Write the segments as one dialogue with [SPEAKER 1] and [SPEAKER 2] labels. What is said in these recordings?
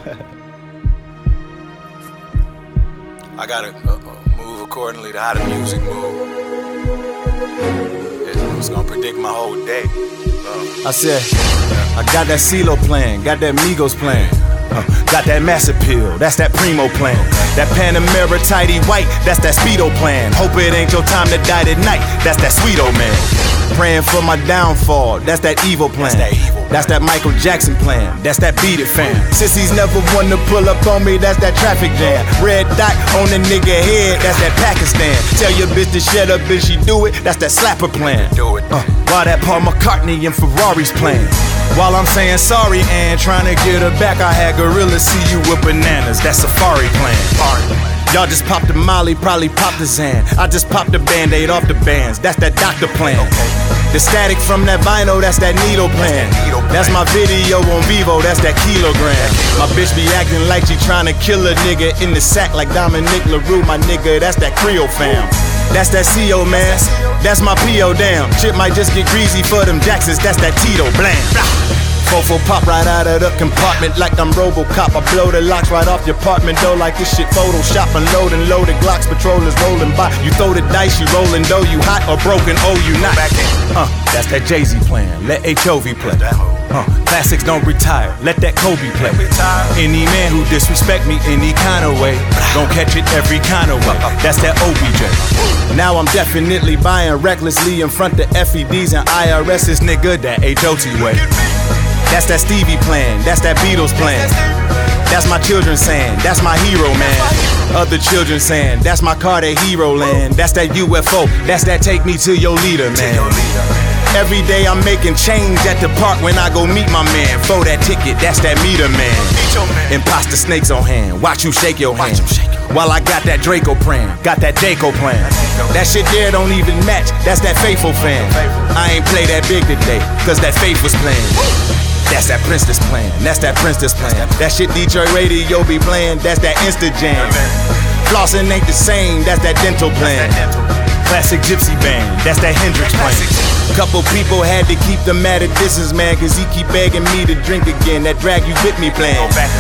[SPEAKER 1] I gotta move accordingly to how the music move. It's gonna predict my whole day.
[SPEAKER 2] I said, I got that CeeLo plan, got that Migos plan. Got that mass appeal, that's that Primo plan. That Panamera tidy white, that's that Speedo plan. Hope it ain't your time to die tonight, that's that sweet old man. Praying for my downfall, that's that evil plan. That's that Michael Jackson plan, that's that Beat It fam. Sissies never want to pull up on me, that's that traffic jam. Red dot on the nigga head, that's that Pakistan. Tell your bitch to shut up if she do it, that's that slapper plan.
[SPEAKER 1] Do it.
[SPEAKER 2] While that Paul McCartney and Ferrari's playing. While I'm saying sorry and trying to get her back, I had gorillas see you with bananas, that safari plan. Y'all just popped a Molly, probably popped a Xan. I just popped a Band-Aid off the bands, that's that doctor plan. The static from that vinyl, that's that needle plan. That's my video on Vivo, that's that kilogram. My bitch be acting like she tryna kill a nigga in the sack like Dominic LaRue, my nigga, that's that Creole fam. That's that CO man, that's my PO damn. Shit might just get greasy for them Jacksons, that's that Tito blam. Fofo pop right out of the compartment like I'm Robocop. I blow the locks right off your apartment door like this shit Photoshop. Unloading loaded Glocks, patrollers rolling by. You throw the dice, you rolling dough, you hot or broken, oh you not. That's that Jay-Z plan, let HOV play. Classics don't retire, let that Kobe play. Any man who disrespect me any kind of way, don't catch it every kind of way, that's that OBJ. Now I'm definitely buying recklessly in front of FEDs and IRS's, nigga, that HOT way. That's that Stevie plan, that's that Beatles plan. That's my children saying, that's my hero man. Other children saying, that's my car, that hero land. That's that UFO, that's that take me to your leader man. Every day I'm making change at the park when I go meet my man. For that ticket, that's that meter man. Imposter snakes on hand, watch you shake your hand. While I got that Draco plan, got that Daco plan. That shit there don't even match, that's that faithful fan. I ain't play that big today, cause that faith was playing. That's that Princess plan, that's that Princess plan. That shit Detroit radio be playing, that's that Insta jam. Flossing ain't the same, that's that dental plan. Classic gypsy band, that's that Hendrix plan. Couple people had to keep them at a distance, man, cause he keep begging me to drink again. That drag you with me plan.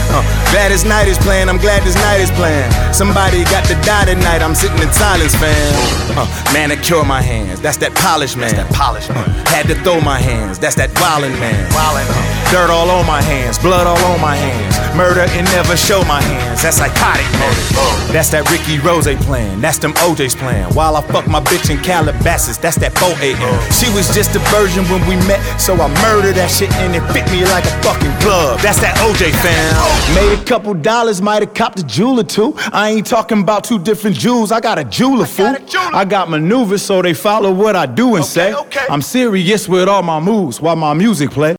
[SPEAKER 2] Gladys Knight is playing, I'm glad this night is playing. Somebody got to die tonight, I'm sitting in silence, fam. Manicure my hands, that's that polish man. Had to throw my hands, that's that wildin' man. Dirt all on my hands, blood all on my hands. Murder and never show my hands, that's psychotic man. That's that Ricky Rose plan, that's them OJ's plan. While I fuck my bitch in Calabasas, that's that 4 a.m. She was just a virgin when we met, so I murdered that shit and it fit me like a fucking glove. That's that OJ fam. Made a couple dollars, might've copped a jewel or two. I ain't talking about two different jewels, I got a jeweler fool. I got maneuvers so they follow what I do and say. I'm serious with all my moves while my music play.